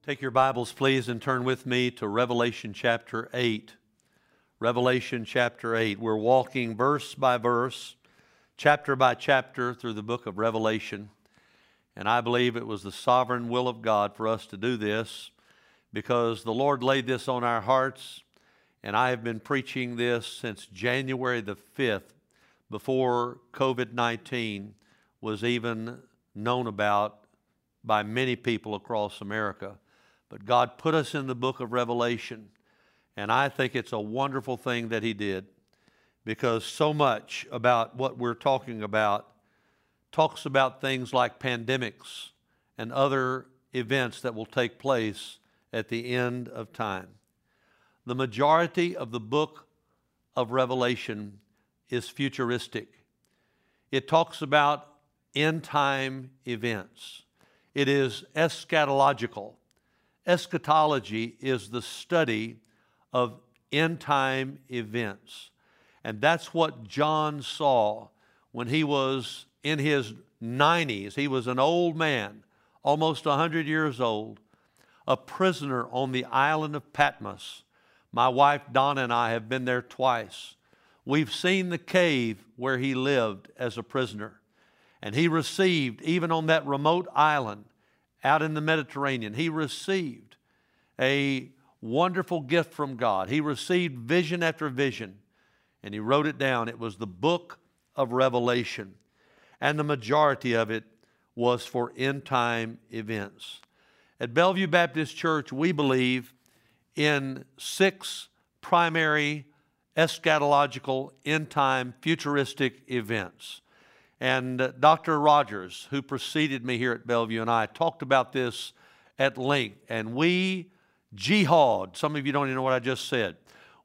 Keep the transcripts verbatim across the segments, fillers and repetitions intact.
Take your Bibles, please, and turn with me to Revelation chapter eight. Revelation chapter eight. We're walking verse by verse, chapter by chapter through the book of Revelation. And I believe it was the sovereign will of God for us to do this because the Lord laid this on our hearts. And I have been preaching this since January the fifth, before COVID nineteen was even known about by many people across America. But God put us in the book of Revelation, and I think it's a wonderful thing that He did, because so much about what we're talking about talks about things like pandemics and other events that will take place at the end of time. The majority of the book of Revelation is futuristic. It talks about end-time events. It is eschatological. Eschatology is the study of end-time events. And that's what John saw when he was in his nineties. He was an old man, almost one hundred years old, a prisoner on the island of Patmos. My wife Donna and I have been there twice. We've seen the cave where he lived as a prisoner. And he received, even on that remote island out in the Mediterranean, he received a wonderful gift from God. He received vision after vision, and he wrote it down. It was the book of Revelation, and the majority of it was for end-time events. At Bellevue Baptist Church, we believe in six primary eschatological, end-time, futuristic events. And uh, Doctor Rogers, who preceded me here at Bellevue, and I talked about this at length. And we jihad, some of you don't even know what I just said.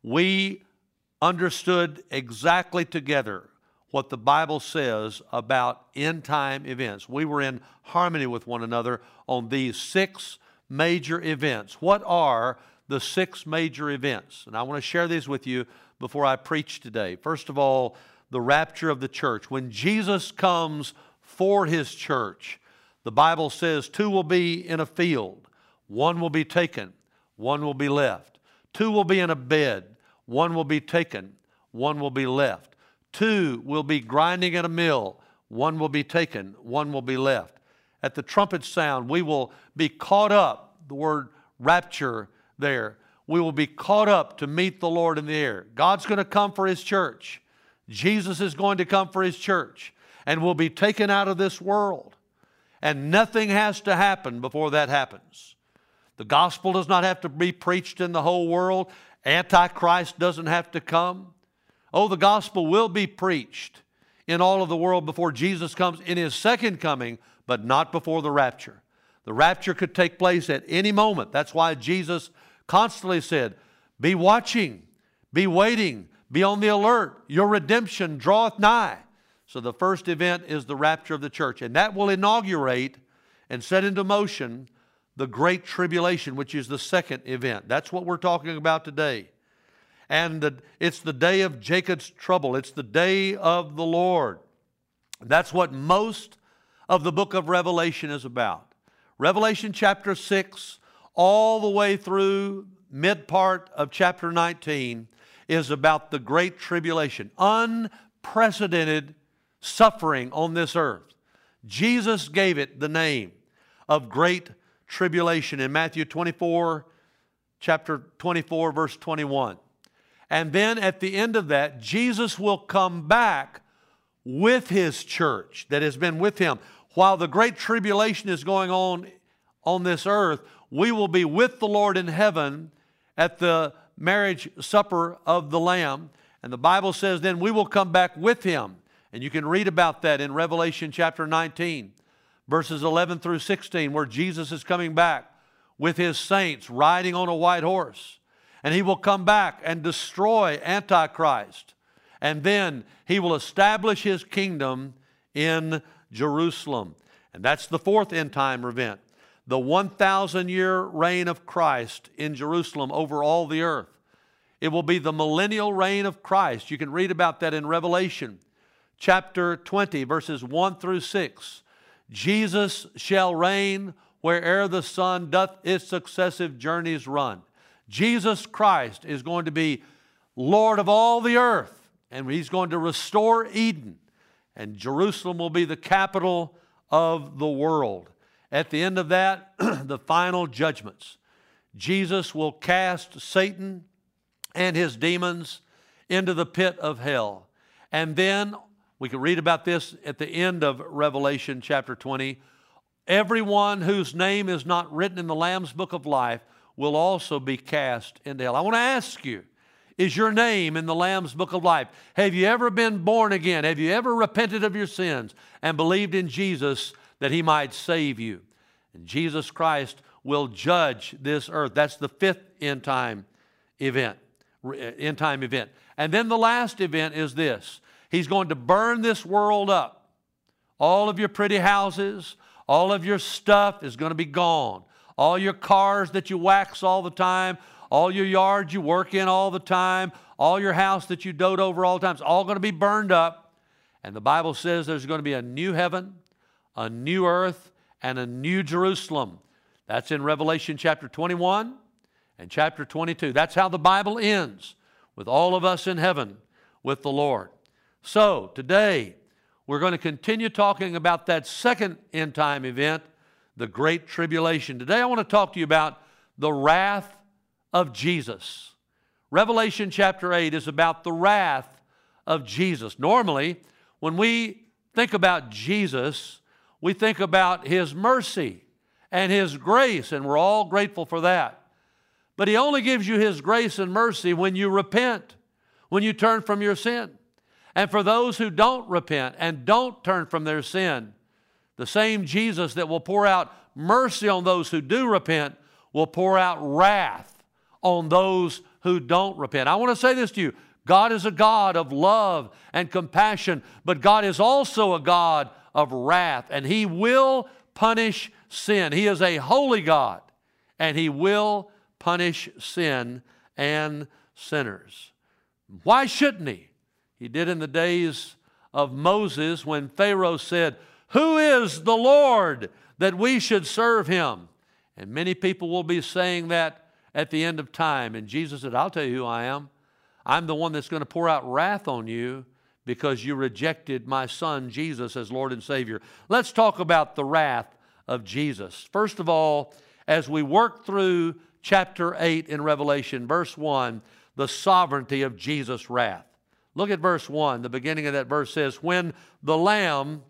We understood exactly together what the Bible says about end-time events. We were in harmony with one another on these six major events. What are the six major events? And I want to share these with you before I preach today. First of all, the rapture of the church. When Jesus comes for His church, the Bible says two will be in a field. One will be taken, one will be left. Two will be in a bed, one will be taken, one will be left. Two will be grinding at a mill, one will be taken, one will be left. At the trumpet sound, we will be caught up, the word rapture there. We will be caught up to meet the Lord in the air. God's going to come for His church. Jesus is going to come for His church and will be taken out of this world. And nothing has to happen before that happens. The gospel does not have to be preached in the whole world. Antichrist doesn't have to come. Oh, the gospel will be preached in all of the world before Jesus comes in His second coming, but not before the rapture. The rapture could take place at any moment. That's why Jesus constantly said, be watching, be waiting, be on the alert. Your redemption draweth nigh. So the first event is the rapture of the church. And that will inaugurate and set into motion the Great Tribulation, which is the second event. That's what we're talking about today. And the, it's the day of Jacob's trouble. It's the day of the Lord. That's what most of the book of Revelation is about. Revelation chapter six, all the way through mid part of chapter nineteen, is about the Great Tribulation, unprecedented suffering on this earth. Jesus gave it the name of Great Tribulation in Matthew twenty-four, chapter twenty-four, verse twenty-one. And then at the end of that, Jesus will come back with His church that has been with Him. While the Great Tribulation is going on on this earth, we will be with the Lord in heaven at the marriage supper of the Lamb. And the Bible says then we will come back with Him. And you can read about that in Revelation chapter nineteen, verses eleven through sixteen, where Jesus is coming back with His saints riding on a white horse. And He will come back and destroy Antichrist. And then He will establish His kingdom in Jerusalem. And that's the fourth end time event. The one thousand year reign of Christ in Jerusalem over all the earth. It will be the millennial reign of Christ. You can read about that in Revelation chapter twenty, verses one through six. Jesus shall reign where'er the sun doth its successive journeys run. Jesus Christ is going to be Lord of all the earth, and He's going to restore Eden, and Jerusalem will be the capital of the world. At the end of that, the final judgments. Jesus will cast Satan and his demons into the pit of hell. And then, we can read about this at the end of Revelation chapter twenty, everyone whose name is not written in the Lamb's book of life will also be cast into hell. I want to ask you, is your name in the Lamb's book of life? Have you ever been born again? Have you ever repented of your sins and believed in Jesus that He might save you? And Jesus Christ will judge this earth. That's the fifth end time event, end time event. And then the last event is this. He's going to burn this world up. All of your pretty houses, all of your stuff is going to be gone. All your cars that you wax all the time, all your yards you work in all the time, all your house that you dote over all the time, it's all going to be burned up. And the Bible says there's going to be a new heaven, a new earth, and a new Jerusalem. That's in Revelation chapter twenty-one and chapter twenty-two. That's how the Bible ends, with all of us in heaven with the Lord. So today, we're going to continue talking about that second end time event, the Great Tribulation. Today I want to talk to you about the wrath of Jesus. Revelation chapter eight is about the wrath of Jesus. Normally, when we think about Jesus, we think about His mercy and His grace, and we're all grateful for that. But He only gives you His grace and mercy when you repent, when you turn from your sin. And for those who don't repent and don't turn from their sin, the same Jesus that will pour out mercy on those who do repent will pour out wrath on those who don't repent. I want to say this to you. God is a God of love and compassion, but God is also a God of wrath, and He will punish sin. He is a holy God, and He will punish sin and sinners. Why shouldn't He? He did in the days of Moses when Pharaoh said, "Who is the Lord that we should serve Him?" And many people will be saying that at the end of time. And Jesus said, "I'll tell you who I am. I'm the one that's going to pour out wrath on you because you rejected my Son, Jesus, as Lord and Savior." Let's talk about the wrath of Jesus. First of all, as we work through chapter eight in Revelation, verse one, the sovereignty of Jesus' wrath. Look at verse one. The beginning of that verse says, "When the Lamb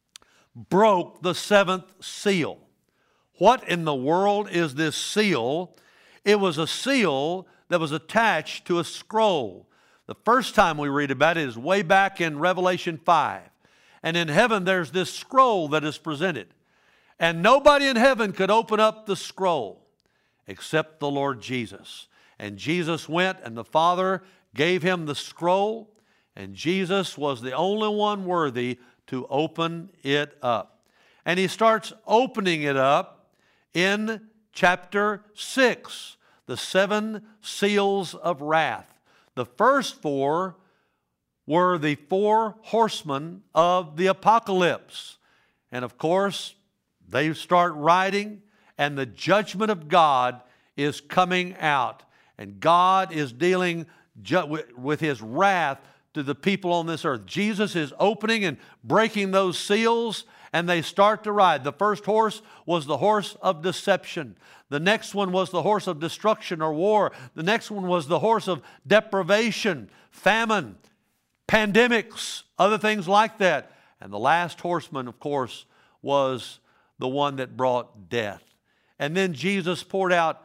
broke the seventh seal." What in the world is this seal? It was a seal that was attached to a scroll. The first time we read about it is way back in Revelation five. And in heaven there's this scroll that is presented. And nobody in heaven could open up the scroll except the Lord Jesus. And Jesus went, and the Father gave Him the scroll, and Jesus was the only one worthy to open it up. And He starts opening it up in chapter six, the seven seals of wrath. The first four were the four horsemen of the apocalypse. And of course, they start riding, and the judgment of God is coming out. And God is dealing ju- with His wrath to the people on this earth. Jesus is opening and breaking those seals, and they start to ride. The first horse was the horse of deception. The next one was the horse of destruction or war. The next one was the horse of deprivation, famine, pandemics, other things like that. And the last horseman, of course, was the one that brought death. And then Jesus poured out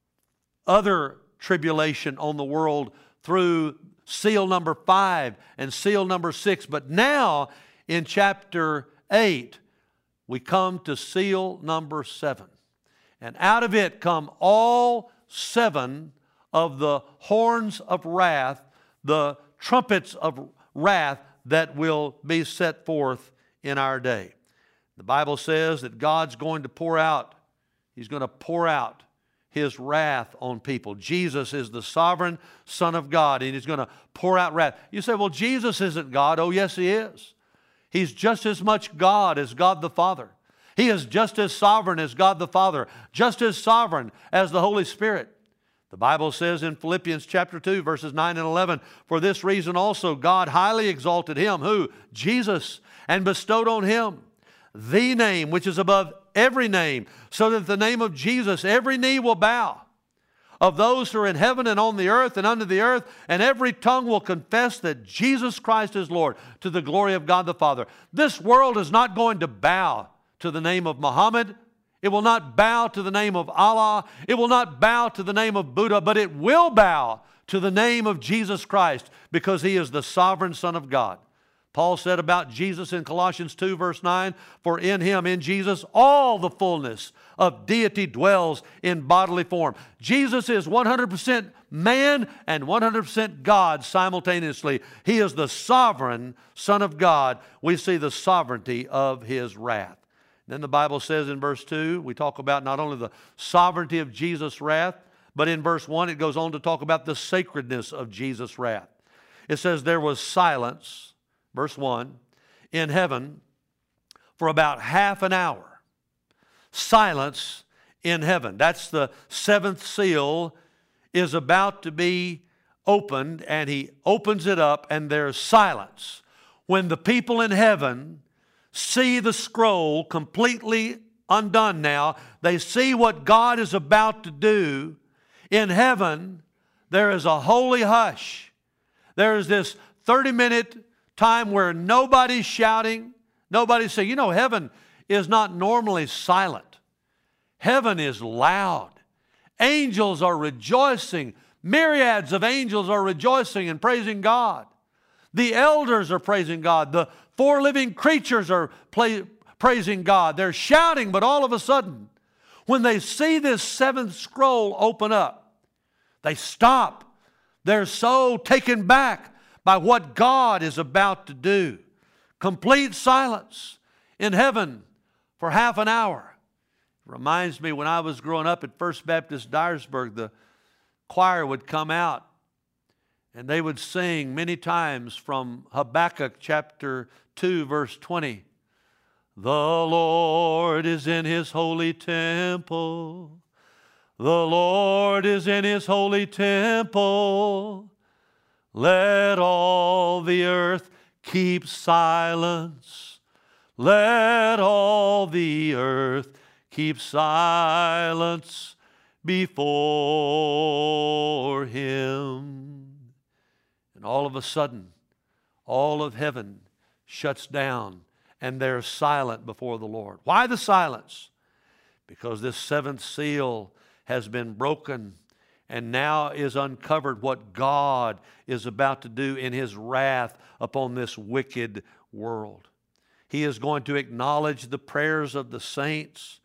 other tribulation on the world through seal number five and seal number six. But now in chapter eight, we come to seal number seven. And out of it come all seven of the horns of wrath, the trumpets of wrath that will be set forth in our day. The Bible says that God's going to pour out, He's going to pour out His wrath on people. Jesus is the sovereign Son of God, and He's going to pour out wrath. You say, well, Jesus isn't God. Oh, yes, He is. He's just as much God as God the Father. He is just as sovereign as God the Father, just as sovereign as the Holy Spirit. The Bible says in Philippians chapter two, verses nine and eleven, for this reason also God highly exalted Him, who? Jesus, and bestowed on Him the name which is above every name, so that at the name of Jesus every knee will bow, of those who are in heaven and on the earth and under the earth, and every tongue will confess that Jesus Christ is Lord, to the glory of God the Father. This world is not going to bow to the name of Muhammad. It will not bow to the name of Allah. It will not bow to the name of Buddha, but it will bow to the name of Jesus Christ, because He is the sovereign Son of God. Paul said about Jesus in Colossians two, verse nine, for in Him, in Jesus, all the fullness of deity dwells in bodily form. Jesus is one hundred percent man and one hundred percent God simultaneously. He is the sovereign Son of God. We see the sovereignty of His wrath. Then the Bible says in verse two, we talk about not only the sovereignty of Jesus' wrath, but in verse one it goes on to talk about the sacredness of Jesus' wrath. It says there was silence, verse one, in heaven for about half an hour. Silence in heaven. That's the seventh seal is about to be opened, and He opens it up, and there's silence. When the people in heaven see the scroll completely undone now, they see what God is about to do. In heaven, there is a holy hush. There is this thirty-minute time where nobody's shouting, nobody's saying, you know, heaven is not normally silent. Heaven is loud. Angels are rejoicing. Myriads of angels are rejoicing and praising God. The elders are praising God. The four living creatures are play, praising God. They're shouting, but all of a sudden, when they see this seventh scroll open up, they stop. They're so taken back by what God is about to do. Complete silence in heaven for half an hour. It reminds me when I was growing up at First Baptist Dyersburg, the choir would come out and they would sing many times from Habakkuk chapter two, verse twenty. The Lord is in His holy temple. The Lord is in His holy temple. Let all the earth keep silence. Let all the earth keep silence before Him. And all of a sudden, all of heaven shuts down, and they're silent before the Lord. Why the silence? Because this seventh seal has been broken, and now is uncovered what God is about to do in His wrath upon this wicked world. He is going to acknowledge the prayers of the saints.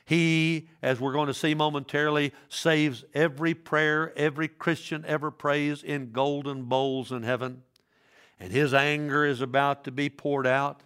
He, as we're going to see momentarily, saves every prayer every Christian ever prays in golden bowls in heaven. And His anger is about to be poured out.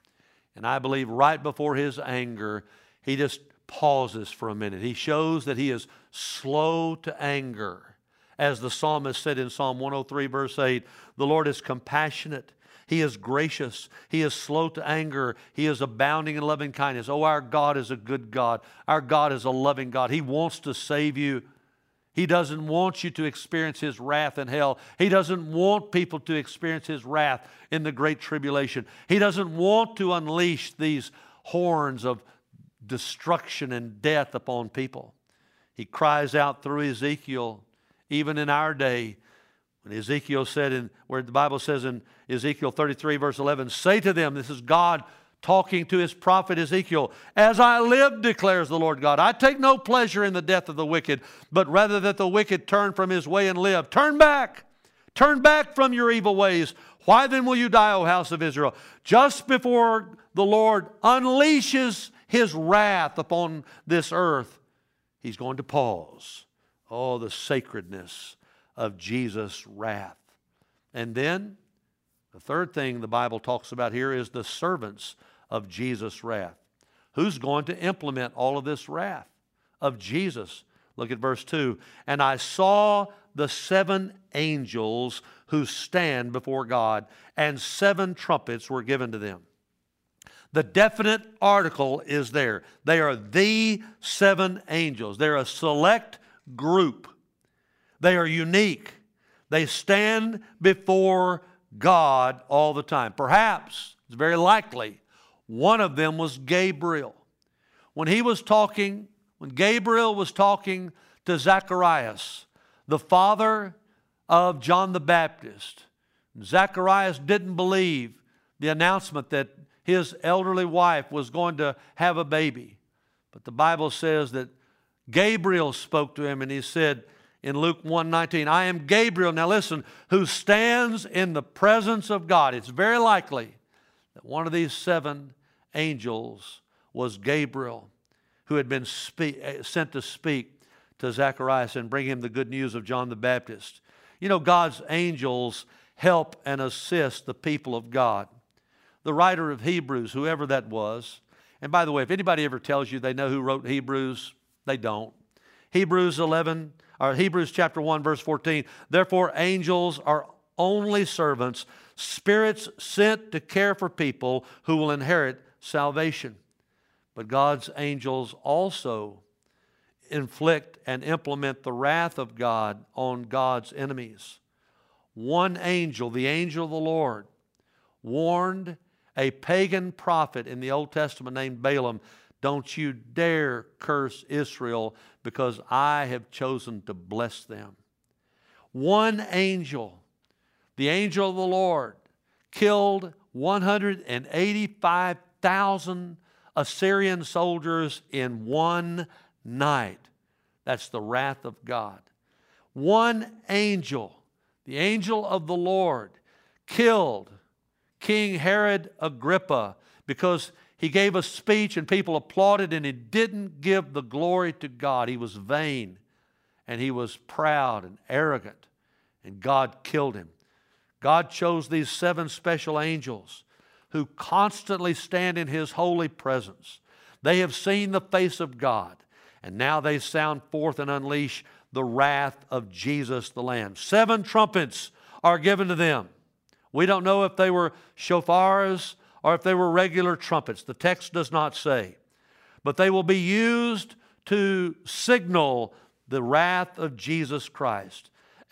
And I believe right before His anger, He just pauses for a minute. He shows that He is slow to anger. As the psalmist said in Psalm one oh three, verse eight, the Lord is compassionate. He is gracious. He is slow to anger. He is abounding in loving kindness. Oh, our God is a good God. Our God is a loving God. He wants to save you. He doesn't want you to experience His wrath in hell. He doesn't want people to experience His wrath in the great tribulation. He doesn't want to unleash these horns of destruction and death upon people. He cries out through Ezekiel, even in our day, when Ezekiel said, in where the Bible says in Ezekiel thirty-three, verse eleven, say to them, this is God talking to His prophet Ezekiel, as I live, declares the Lord God, I take no pleasure in the death of the wicked, but rather that the wicked turn from his way and live. Turn back. Turn back from your evil ways. Why then will you die, O house of Israel? Just before the Lord unleashes His wrath upon this earth, He's going to pause. Oh, the sacredness of Jesus' wrath. And then the third thing the Bible talks about here is the servants of Jesus' wrath. Who's going to implement all of this wrath of Jesus? Look at verse two. And I saw the seven angels who stand before God, and seven trumpets were given to them. The definite article is there. They are the seven angels. They're a select group. They are unique. They stand before God all the time. Perhaps, it's very likely, one of them was Gabriel. When he was talking, when Gabriel was talking to Zacharias, the father of John the Baptist, Zacharias didn't believe the announcement that his elderly wife was going to have a baby. But the Bible says that Gabriel spoke to him and he said in Luke one nineteen, I am Gabriel, now listen, who stands in the presence of God. It's very likely that one of these seven angels was Gabriel, who had been speak, sent to speak to Zacharias and bring him the good news of John the Baptist. You know, God's angels help and assist the people of God. The writer of Hebrews, whoever that was, and by the way, if anybody ever tells you they know who wrote Hebrews, they don't. Hebrews eleven, or Hebrews chapter one, verse fourteen, therefore angels are only servants, spirits sent to care for people who will inherit salvation. But God's angels also inflict and implement the wrath of God on God's enemies. One angel, the angel of the Lord, warned a pagan prophet in the Old Testament named Balaam, don't you dare curse Israel because I have chosen to bless them. One angel, the angel of the Lord, killed one hundred eighty-five thousand Assyrian soldiers in one night. That's the wrath of God. One angel, the angel of the Lord, killed King Herod Agrippa because he gave a speech and people applauded and he didn't give the glory to God. He was vain and he was proud and arrogant and God killed him. God chose these seven special angels who constantly stand in His holy presence. They have seen the face of God and now they sound forth and unleash the wrath of Jesus the Lamb. Seven trumpets are given to them. We don't know if they were shofars or if they were regular trumpets. The text does not say. But they will be used to signal the wrath of Jesus Christ.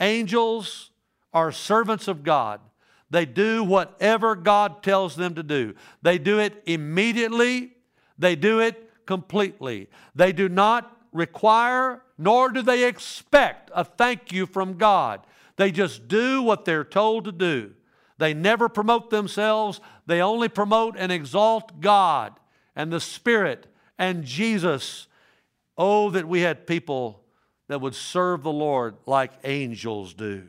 Angels are servants of God. They do whatever God tells them to do. They do it immediately. They do it completely. They do not require nor do they expect a thank you from God. They just do what they're told to do. They never promote themselves. They only promote and exalt God and the Spirit and Jesus. Oh, that we had people that would serve the Lord like angels do.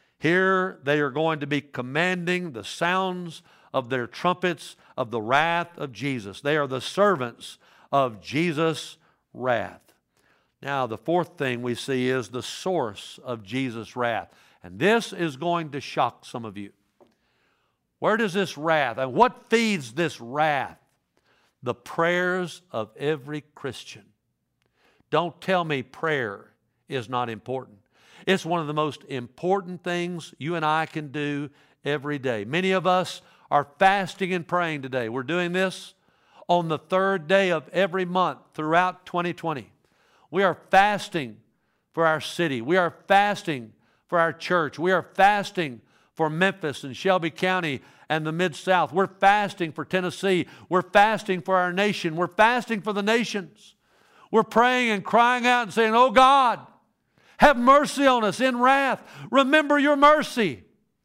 Here they are going to be commanding the sounds of their trumpets of the wrath of Jesus. They are the servants of Jesus' wrath. Now, the fourth thing we see is the source of Jesus' wrath. And this is going to shock some of you. Where does this wrath, and what feeds this wrath? The prayers of every Christian. Don't tell me prayer is not important. It's one of the most important things you and I can do every day. Many of us are fasting and praying today. We're doing this on the third day of every month throughout twenty twenty. We are fasting for our city. We are fasting for our church. We are fasting for Memphis and Shelby County and the Mid-South. We're fasting for Tennessee. We're fasting for our nation. We're fasting for the nations. We're praying and crying out and saying, oh God, have mercy on us in wrath. Remember your mercy.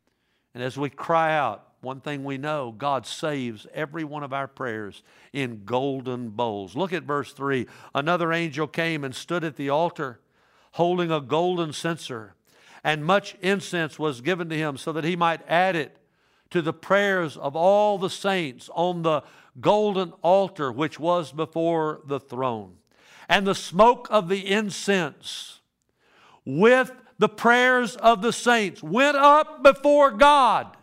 And as we cry out, one thing we know, God saves every one of our prayers in golden bowls. Look at verse three. Another angel came and stood at the altar, holding a golden censer, and much incense was given to him so that he might add it to the prayers of all the saints on the golden altar which was before the throne. And the smoke of the incense with the prayers of the saints went up before God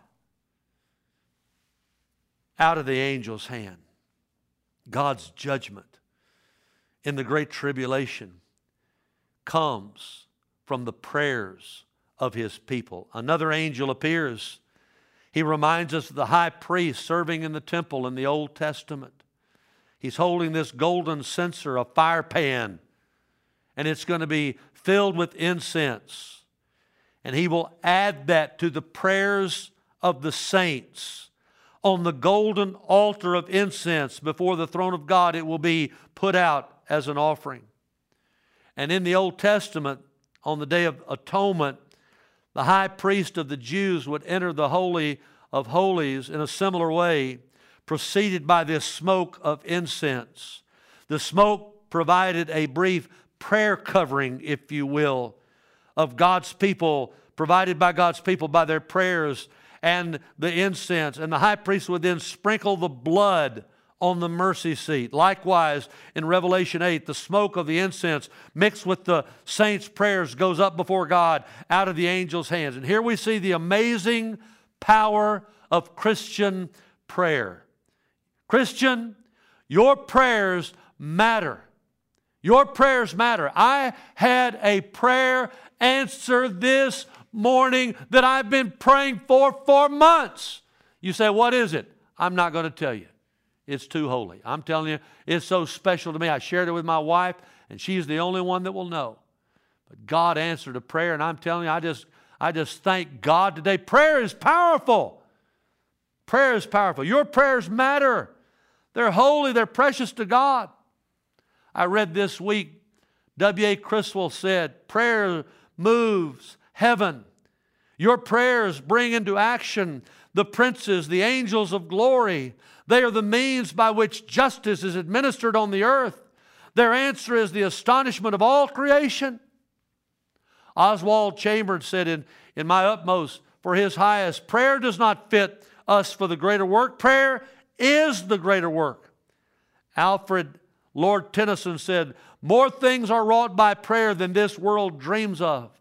out of the angel's hand. God's judgment in the great tribulation comes from the prayers of His people. Another angel appears. He reminds us of the high priest serving in the temple in the Old Testament. He's holding this golden censer, a fire pan, and it's going to be filled with incense. And he will add that to the prayers of the saints. On the golden altar of incense before the throne of God, it will be put out as an offering. And in the Old Testament, on the Day of Atonement, the high priest of the Jews would enter the Holy of Holies in a similar way, preceded by this smoke of incense. The smoke provided a brief prayer covering, if you will, of God's people, provided by God's people by their prayers and the incense. And the high priest would then sprinkle the blood on the mercy seat. Likewise, in Revelation eight, the smoke of the incense mixed with the saints' prayers goes up before God out of the angel's hands. And here we see the amazing power of Christian prayer. Christian, your prayers matter. Your prayers matter. I had a prayer answer this morning that I've been praying for for months. You say, what is it? I'm not going to tell you. It's too holy. I'm telling you, it's so special to me. I shared it with my wife, and she's the only one that will know. But God answered a prayer, and I'm telling you, I just, I just thank God today. Prayer is powerful. Prayer is powerful. Your prayers matter. They're holy. They're precious to God. I read this week, W A Criswell said, prayer moves heaven. Your prayers bring into action the princes, the angels of glory. They are the means by which justice is administered on the earth. Their answer is the astonishment of all creation. Oswald Chambers said, in, in my utmost for his highest, prayer does not fit us for the greater work. Prayer is the greater work. Alfred Lord Tennyson said, more things are wrought by prayer than this world dreams of.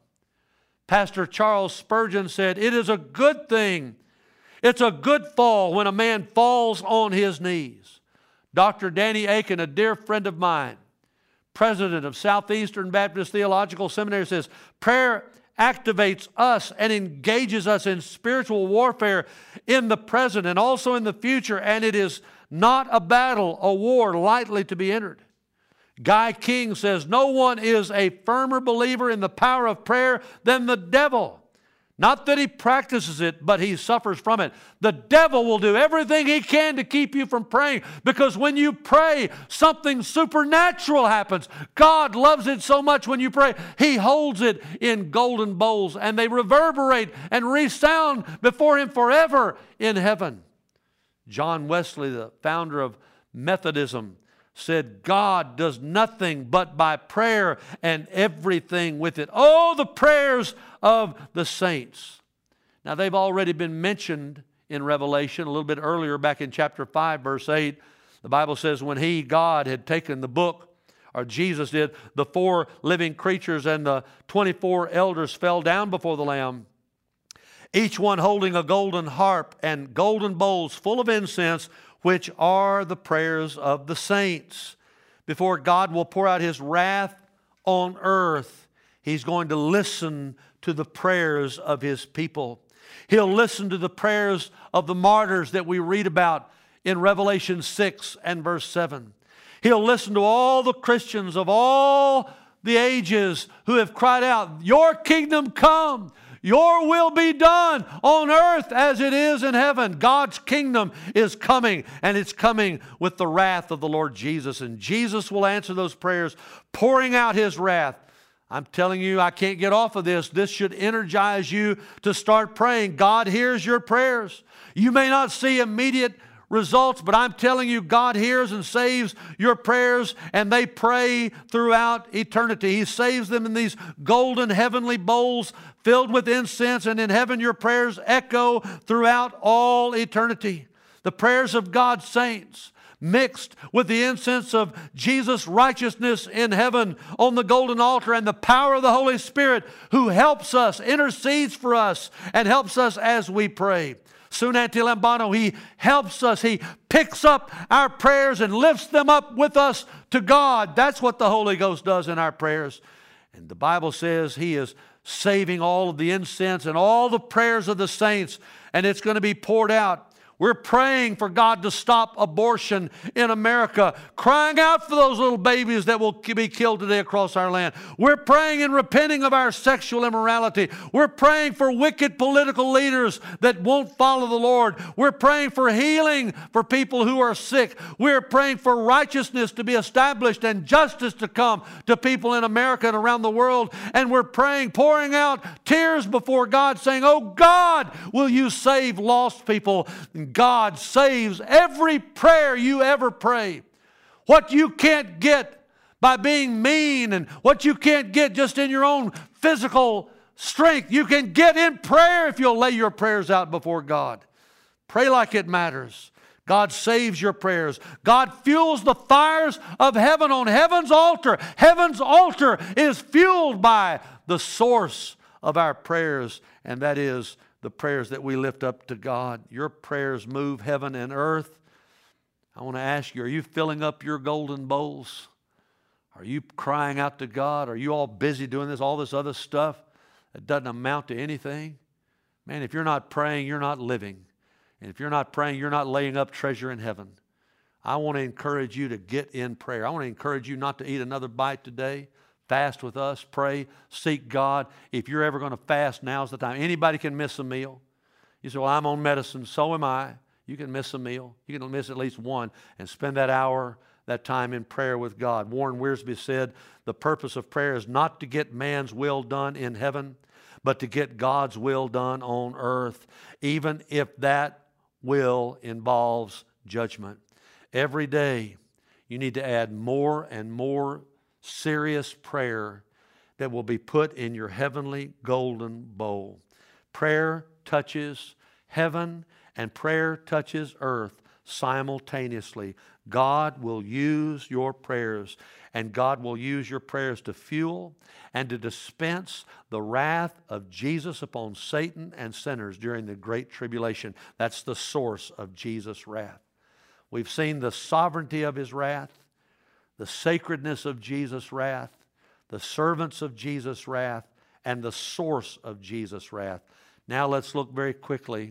Pastor Charles Spurgeon said, it is a good thing. It's a good fall when a man falls on his knees. Doctor Danny Aiken, a dear friend of mine, president of Southeastern Baptist Theological Seminary, says, prayer activates us and engages us in spiritual warfare in the present and also in the future, and it is not a battle, a war lightly to be entered. Guy King says, no one is a firmer believer in the power of prayer than the devil. Not that he practices it, but he suffers from it. The devil will do everything he can to keep you from praying, because when you pray, something supernatural happens. God loves it so much when you pray. He holds it in golden bowls, and they reverberate and resound before Him forever in heaven. John Wesley, the founder of Methodism, said, God does nothing but by prayer and everything with it. Oh, the prayers of the saints. Now, they've already been mentioned in Revelation a little bit earlier, back in chapter five, verse eight. The Bible says, when He, God, had taken the book, or Jesus did, the four living creatures and the twenty-four elders fell down before the Lamb, each one holding a golden harp and golden bowls full of incense, which are the prayers of the saints. Before God will pour out His wrath on earth, He's going to listen to the prayers of His people. He'll listen to the prayers of the martyrs that we read about in Revelation six and verse seven. He'll listen to all the Christians of all the ages who have cried out, your kingdom come. Your will be done on earth as it is in heaven. God's kingdom is coming, and it's coming with the wrath of the Lord Jesus. And Jesus will answer those prayers, pouring out His wrath. I'm telling you, I can't get off of this. This should energize you to start praying. God hears your prayers. You may not see immediate results, but I'm telling you, God hears and saves your prayers, and they pray throughout eternity. He saves them in these golden heavenly bowls filled with incense, and in heaven your prayers echo throughout all eternity. The prayers of God's saints mixed with the incense of Jesus' righteousness in heaven on the golden altar, and the power of the Holy Spirit who helps us, intercedes for us, and helps us as we pray. Sunanti Lambano, He helps us. He picks up our prayers and lifts them up with us to God. That's what the Holy Ghost does in our prayers. And the Bible says He is saving all of the incense and all the prayers of the saints, and it's going to be poured out. We're praying for God to stop abortion in America, crying out for those little babies that will be killed today across our land. We're praying and repenting of our sexual immorality. We're praying for wicked political leaders that won't follow the Lord. We're praying for healing for people who are sick. We're praying for righteousness to be established and justice to come to people in America and around the world. And we're praying, pouring out tears before God, saying, "Oh God, will you save lost people?" God saves every prayer you ever pray. What you can't get by being mean and what you can't get just in your own physical strength, you can get in prayer if you'll lay your prayers out before God. Pray like it matters. God saves your prayers. God fuels the fires of heaven on heaven's altar. Heaven's altar is fueled by the source of our prayers, and that is the prayers that we lift up to God. Your prayers move heaven and earth. I want to ask you, are you filling up your golden bowls? Are you crying out to God? Are you all busy doing this, all this other stuff that doesn't amount to anything? Man, if you're not praying, you're not living. And if you're not praying, you're not laying up treasure in heaven. I want to encourage you to get in prayer. I want to encourage you not to eat another bite today. Fast with us, pray, seek God. If you're ever going to fast, now's the time. Anybody can miss a meal. You say, "Well, I'm on medicine, so am I." You can miss a meal. You can miss at least one and spend that hour, that time in prayer with God. Warren Wiersbe said, the purpose of prayer is not to get man's will done in heaven, but to get God's will done on earth, even if that will involves judgment. Every day, you need to add more and more serious prayer that will be put in your heavenly golden bowl. Prayer touches heaven and prayer touches earth simultaneously. God will use your prayers, and God will use your prayers to fuel and to dispense the wrath of Jesus upon Satan and sinners during the great tribulation. That's the source of Jesus' wrath. We've seen the sovereignty of His wrath, the sacredness of Jesus' wrath, the servants of Jesus' wrath, and the source of Jesus' wrath. Now let's look very quickly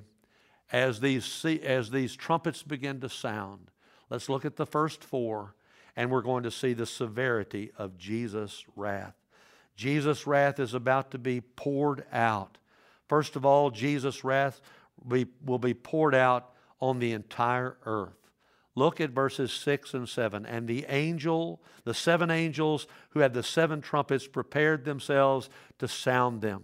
as these, as these trumpets begin to sound. Let's look at the first four, and we're going to see the severity of Jesus' wrath. Jesus' wrath is about to be poured out. First of all, Jesus' wrath will be poured out on the entire earth. Look at verses six and seven. And the angel, the seven angels who had the seven trumpets prepared themselves to sound them.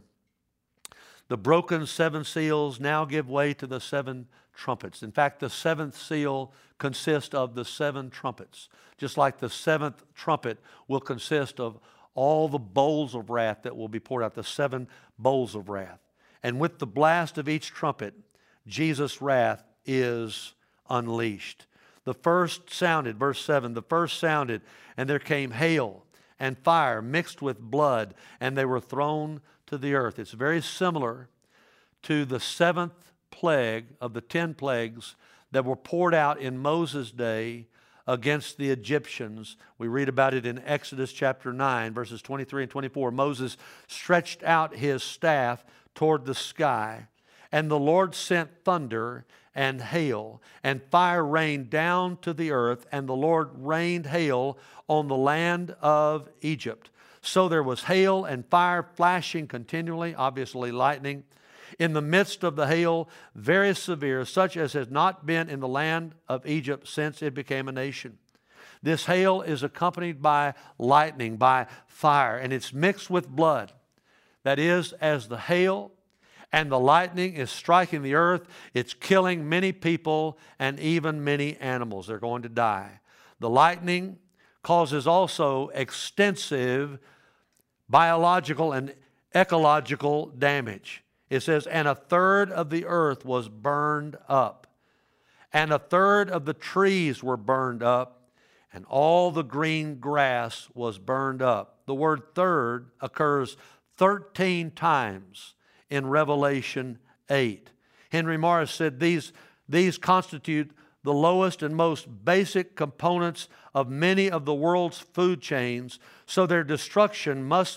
The broken seven seals now give way to the seven trumpets. In fact, the seventh seal consists of the seven trumpets. Just like the seventh trumpet will consist of all the bowls of wrath that will be poured out, the seven bowls of wrath. And with the blast of each trumpet, Jesus' wrath is unleashed. The first sounded, verse seven, the first sounded, and there came hail and fire mixed with blood, and they were thrown to the earth. It's very similar to the seventh plague of the ten plagues that were poured out in Moses' day against the Egyptians. We read about it in Exodus chapter nine, verses twenty-three and twenty-four. Moses stretched out his staff toward the sky, and the Lord sent thunder and hail, and fire rained down to the earth, and the Lord rained hail on the land of Egypt. So there was hail and fire flashing continually, obviously lightning, in the midst of the hail, very severe, such as has not been in the land of Egypt since it became a nation. This hail is accompanied by lightning, by fire, and it's mixed with blood. That is, as the hail and the lightning is striking the earth, it's killing many people and even many animals. They're going to die. The lightning causes also extensive biological and ecological damage. It says, and a third of the earth was burned up, and a third of the trees were burned up, and all the green grass was burned up. The word third occurs thirteen times in Revelation eight. Henry Morris said these, these constitute the lowest and most basic components of many of the world's food chains, so their destruction must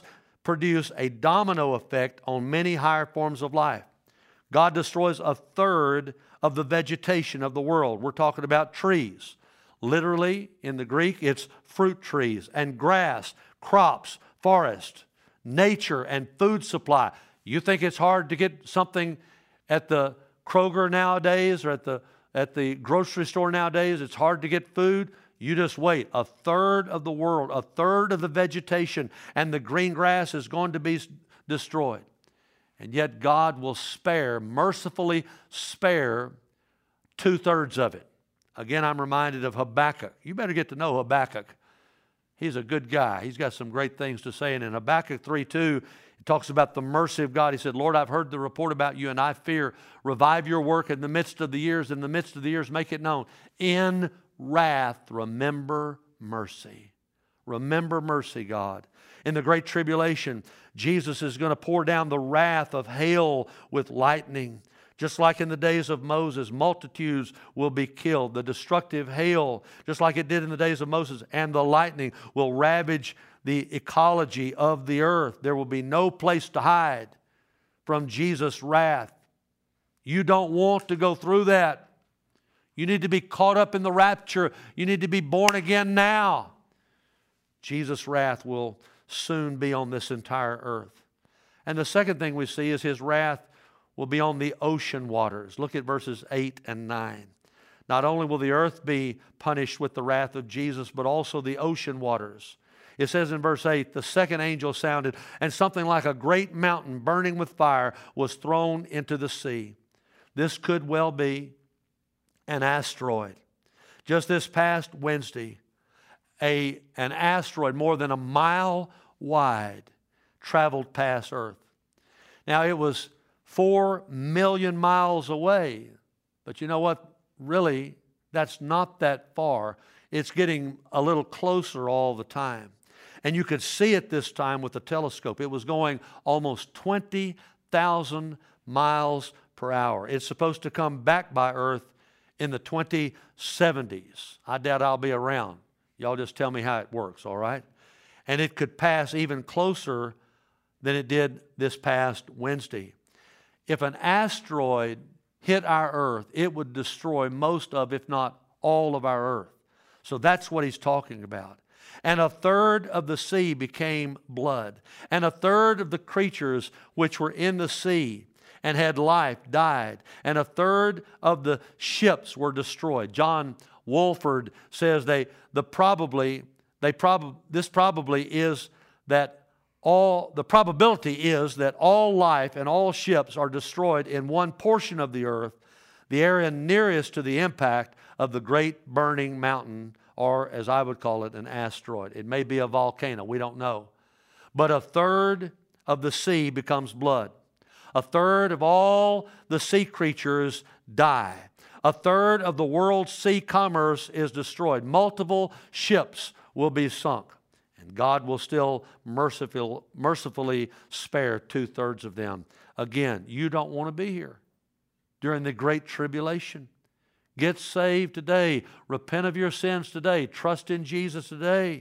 produce a domino effect on many higher forms of life. God destroys a third of the vegetation of the world. We're talking about trees. Literally, in the Greek, it's fruit trees and grass, crops, forest, nature, and food supply. You think it's hard to get something at the Kroger nowadays or at the, at the grocery store nowadays? It's hard to get food. You just wait. A third of the world, a third of the vegetation and the green grass is going to be destroyed. And yet God will spare, mercifully spare two-thirds of it. Again, I'm reminded of Habakkuk. You better get to know Habakkuk. He's a good guy. He's got some great things to say. And in Habakkuk three two, it talks about the mercy of God. He said, Lord, I've heard the report about you, and I fear. Revive your work in the midst of the years. In the midst of the years, make it known. In wrath, remember mercy. Remember mercy, God. In the great tribulation, Jesus is going to pour down the wrath of hail with lightning. Just like in the days of Moses, multitudes will be killed. The destructive hail, just like it did in the days of Moses, and the lightning will ravage the ecology of the earth. There will be no place to hide from Jesus' wrath. You don't want to go through that. You need to be caught up in the rapture. You need to be born again now. Jesus' wrath will soon be on this entire earth. And the second thing we see is His wrath will be on the ocean waters. Look at verses eight and nine. Not only will the earth be punished with the wrath of Jesus, but also the ocean waters. It says in verse eight, the second angel sounded, and something like a great mountain burning with fire was thrown into the sea. This could well be an asteroid. Just this past Wednesday, a, an asteroid more than a mile wide traveled past Earth. Now, it was four million miles away. But you know what? Really, that's not that far. It's getting a little closer all the time. And you could see it this time with the telescope. It was going almost twenty thousand miles per hour. It's supposed to come back by Earth in the twenty seventies. I doubt I'll be around. Y'all just tell me how it works, all right? And it could pass even closer than it did this past Wednesday. If an asteroid hit our earth, it would destroy most of, if not all of our earth. So that's what he's talking about. And a third of the sea became blood, and a third of the creatures which were in the sea and had life died, and a third of the ships were destroyed. John Wolford says they the probably they prob this probably is that all the probability is that all life and all ships are destroyed in one portion of the earth, the area nearest to the impact of the great burning mountain, or as I would call it, an asteroid. It may be a volcano, we don't know. But a third of the sea becomes blood. A third of all the sea creatures die. A third of the world's sea commerce is destroyed. Multiple ships will be sunk. And God will still merciful, mercifully spare two-thirds of them. Again, you don't want to be here during the great tribulation. Get saved today. Repent of your sins today. Trust in Jesus today.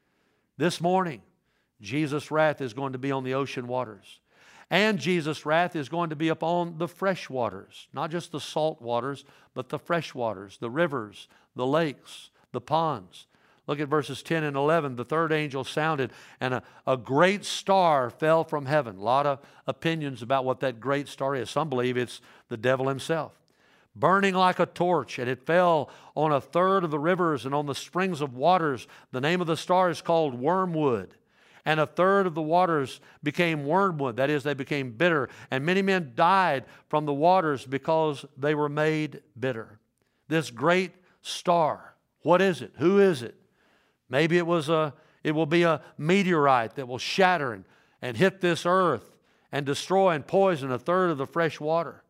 This morning, Jesus' wrath is going to be on the ocean waters. And Jesus' wrath is going to be upon the fresh waters. Not just the salt waters, but the fresh waters, the rivers, the lakes, the ponds. Look at verses ten and eleven. The third angel sounded, and a, a great star fell from heaven. A lot of opinions about what that great star is. Some believe it's the devil himself. Burning like a torch, and it fell on a third of the rivers and on the springs of waters. The name of the star is called Wormwood. And a third of the waters became wormwood. That is, they became bitter. And many men died from the waters because they were made bitter. This great star, what is it? Who is it? Maybe it was a, it will be a meteorite that will shatter and, and hit this earth and destroy and poison a third of the fresh water.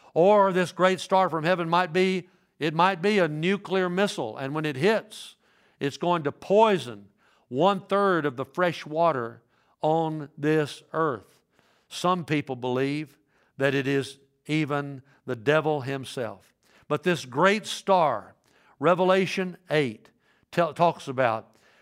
Or this great star from heaven might be, it might be a nuclear missile. And when it hits, it's going to poison one-third of the fresh water on this earth. Some people believe that it is even the devil himself. But this great star, Revelation eight, talks about,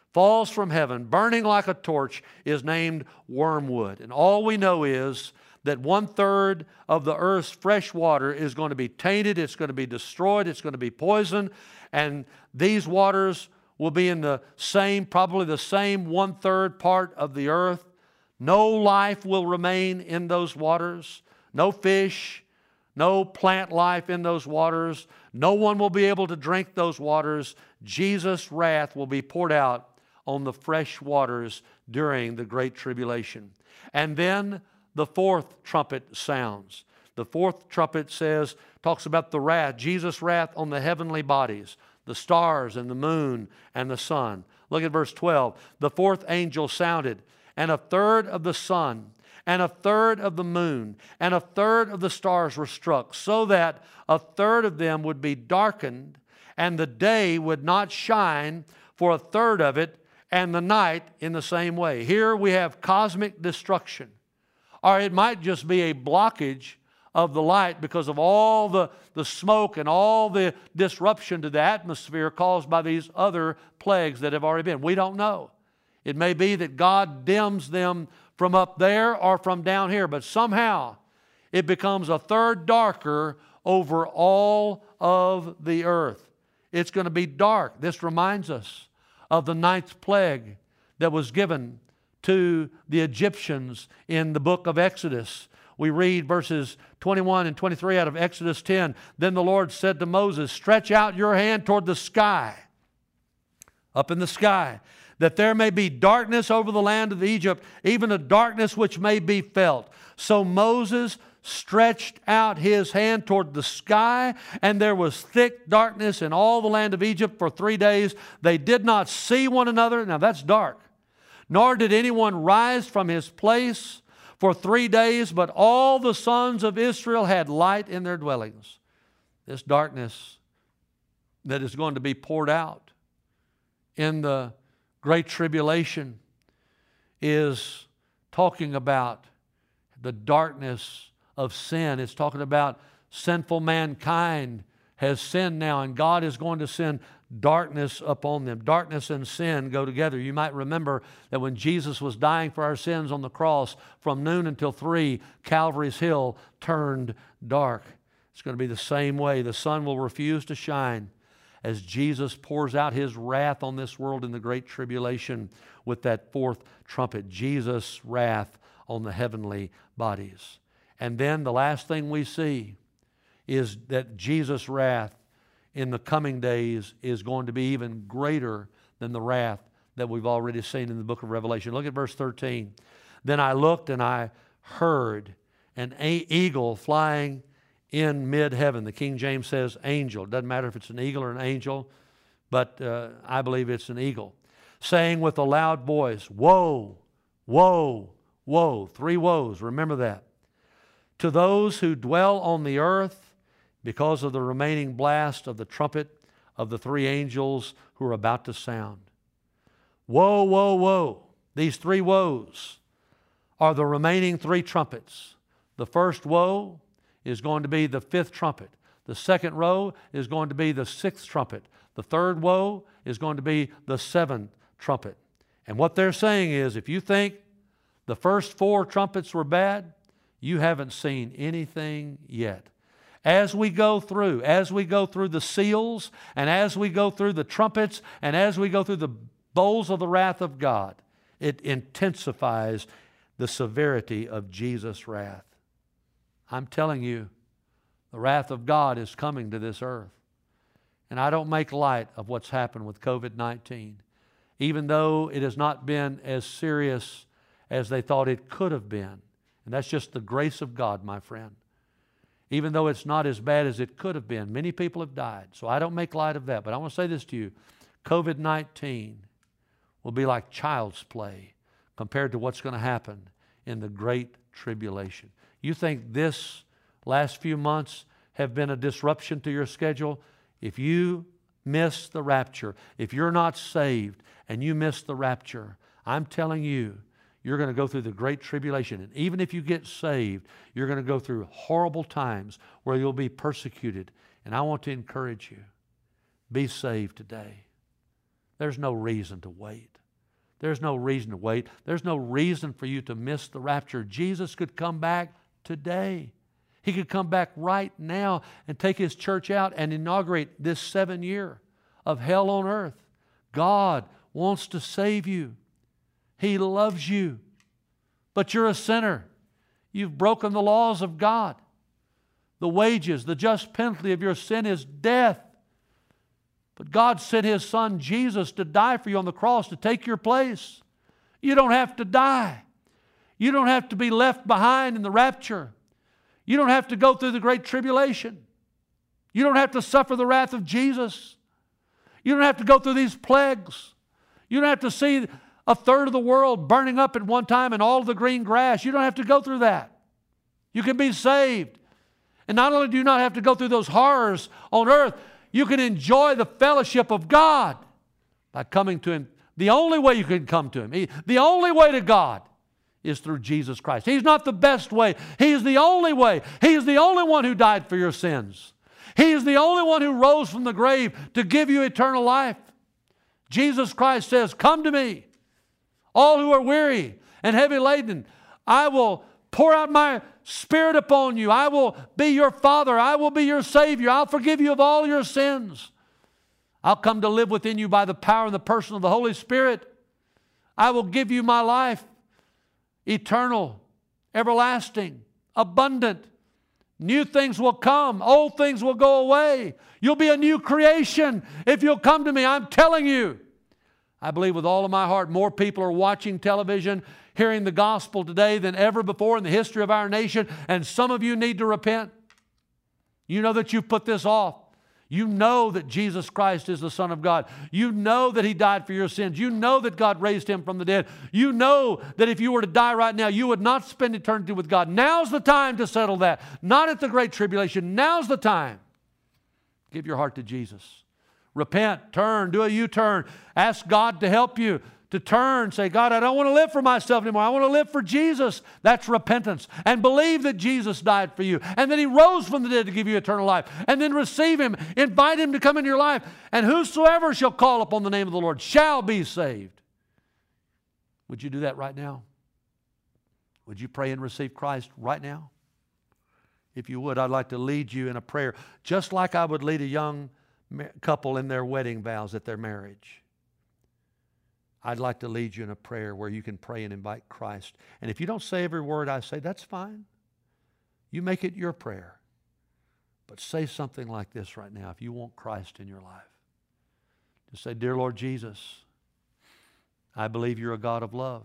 falls from heaven, burning like a torch, is named wormwood. And all we know is that one-third of the earth's fresh water is going to be tainted, it's going to be destroyed, it's going to be poisoned, and these waters will be in the same, probably the same one-third part of the earth. No life will remain in those waters, no fish, no plant life in those waters. No one will be able to drink those waters. Jesus' wrath will be poured out on the fresh waters during the Great Tribulation. And then the fourth trumpet sounds. The fourth trumpet says, talks about the wrath, Jesus' wrath on the heavenly bodies, the stars and the moon and the sun. Look at verse twelve. The fourth angel sounded, and a third of the sun and a third of the moon and a third of the stars were struck, so that a third of them would be darkened, and the day would not shine for a third of it, and the night in the same way. Here we have cosmic destruction. Or it might just be a blockage of the light because of all the, the smoke and all the disruption to the atmosphere caused by these other plagues that have already been. We don't know. It may be that God dims them from up there or from down here, but somehow it becomes a third darker over all of the earth. It's going to be dark. This reminds us of the ninth plague that was given to the Egyptians in the book of Exodus. We read verses twenty-one and twenty-three out of Exodus ten. Then the Lord said to Moses, "Stretch out your hand toward the sky," up in the sky, "that there may be darkness over the land of Egypt, even a darkness which may be felt." So Moses stretched out his hand toward the sky, and there was thick darkness in all the land of Egypt for three days. They did not see one another. Now that's dark. Nor did anyone rise from his place for three days, but all the sons of Israel had light in their dwellings. This darkness that is going to be poured out in the Great Tribulation is talking about the darkness of sin. It's talking about sinful mankind has sinned now, and God is going to send darkness upon them. Darkness and sin go together. You might remember that when Jesus was dying for our sins on the cross, from noon until three, Calvary's Hill turned dark. It's going to be the same way. The sun will refuse to shine as Jesus pours out His wrath on this world in the Great Tribulation with that fourth trumpet. Jesus' wrath on the heavenly bodies. And then the last thing we see is that Jesus' wrath in the coming days is going to be even greater than the wrath that we've already seen in the book of Revelation. Look at verse thirteen. Then I looked and I heard an eagle flying in mid-heaven. The King James says angel. It doesn't matter if it's an eagle or an angel, but uh, I believe it's an eagle. Saying with a loud voice, "Woe, woe, woe." Three woes, remember that. "To those who dwell on the earth, because of the remaining blast of the trumpet of the three angels who are about to sound." Woe, woe, woe. These three woes are the remaining three trumpets. The first woe is going to be the fifth trumpet. The second woe is going to be the sixth trumpet. The third woe is going to be the seventh trumpet. And what they're saying is, if you think the first four trumpets were bad, you haven't seen anything yet. As we go through, as we go through the seals, and as we go through the trumpets, and as we go through the bowls of the wrath of God, it intensifies the severity of Jesus' wrath. I'm telling you, the wrath of God is coming to this earth. And I don't make light of what's happened with COVID nineteen, even though it has not been as serious as they thought it could have been. And that's just the grace of God, my friend. Even though it's not as bad as it could have been, many people have died. So I don't make light of that. But I want to say this to you. COVID nineteen will be like child's play compared to what's going to happen in the Great Tribulation. You think this last few months have been a disruption to your schedule? If you miss the rapture, if you're not saved and you miss the rapture, I'm telling you, you're going to go through the Great Tribulation. And even if you get saved, you're going to go through horrible times where you'll be persecuted. And I want to encourage you, be saved today. There's no reason to wait. There's no reason to wait. There's no reason for you to miss the rapture. Jesus could come back today. He could come back right now and take His church out and inaugurate this seven year of hell on earth. God wants to save you. He loves you. But you're a sinner. You've broken the laws of God. The wages, the just penalty of your sin is death. But God sent His Son Jesus to die for you on the cross to take your place. You don't have to die. You don't have to be left behind in the rapture. You don't have to go through the great tribulation. You don't have to suffer the wrath of Jesus. You don't have to go through these plagues. You don't have to see a third of the world burning up at one time and all of the green grass. You don't have to go through that. You can be saved. And not only do you not have to go through those horrors on earth, you can enjoy the fellowship of God by coming to Him. The only way you can come to Him, he, the only way to God is through Jesus Christ. He's not the best way. He is the only way. He is the only one who died for your sins. He is the only one who rose from the grave to give you eternal life. Jesus Christ says, "Come to me, all who are weary and heavy laden. I will pour out my Spirit upon you. I will be your Father. I will be your Savior. I'll forgive you of all your sins. I'll come to live within you by the power and the person of the Holy Spirit. I will give you my life, eternal, everlasting, abundant. New things will come. Old things will go away. You'll be a new creation if you'll come to me. I'm telling you." I believe with all of my heart more people are watching television, hearing the gospel today than ever before in the history of our nation. And some of you need to repent. You know that you've put this off. You know that Jesus Christ is the Son of God. You know that He died for your sins. You know that God raised Him from the dead. You know that if you were to die right now, you would not spend eternity with God. Now's the time to settle that. Not at the great tribulation. Now's the time. Give your heart to Jesus. Repent, turn, do a U-turn. Ask God to help you to turn. Say, "God, I don't want to live for myself anymore. I want to live for Jesus." That's repentance. And believe that Jesus died for you and that He rose from the dead to give you eternal life. And then receive Him. Invite Him to come into your life. And whosoever shall call upon the name of the Lord shall be saved. Would you do that right now? Would you pray and receive Christ right now? If you would, I'd like to lead you in a prayer, just like I would lead a young couple in their wedding vows at their marriage. I'd like to lead you in a prayer where you can pray and invite Christ. And if you don't say every word I say, that's fine. You make it your prayer. But say something like this right now if you want Christ in your life. Just say, "Dear Lord Jesus, I believe you're a God of love.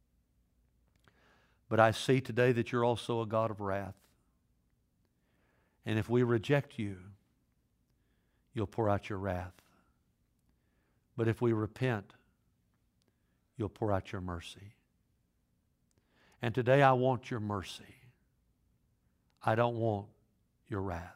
But I see today that you're also a God of wrath. And if we reject you, you'll pour out your wrath. But if we repent, you'll pour out your mercy. And today I want your mercy. I don't want your wrath.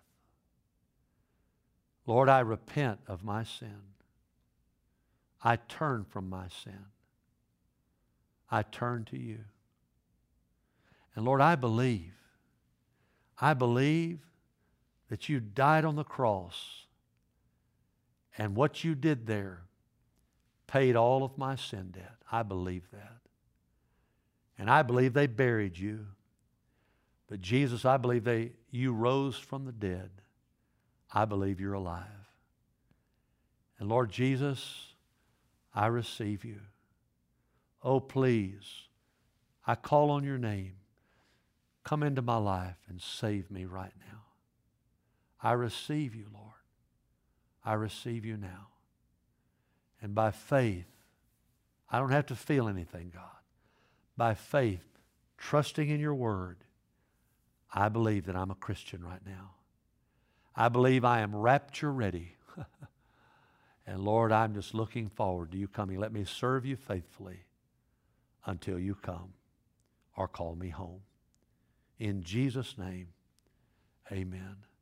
Lord, I repent of my sin. I turn from my sin. I turn to you. And Lord, I believe, I believe that you died on the cross. And what you did there paid all of my sin debt. I believe that. And I believe they buried you. But Jesus, I believe they you rose from the dead. I believe you're alive. And Lord Jesus, I receive you. Oh, please, I call on your name. Come into my life and save me right now. I receive you, Lord. I receive you now. And by faith, I don't have to feel anything, God. By faith, trusting in your word, I believe that I'm a Christian right now. I believe I am rapture ready. And Lord, I'm just looking forward to you coming. Let me serve you faithfully until you come or call me home. In Jesus' name, amen.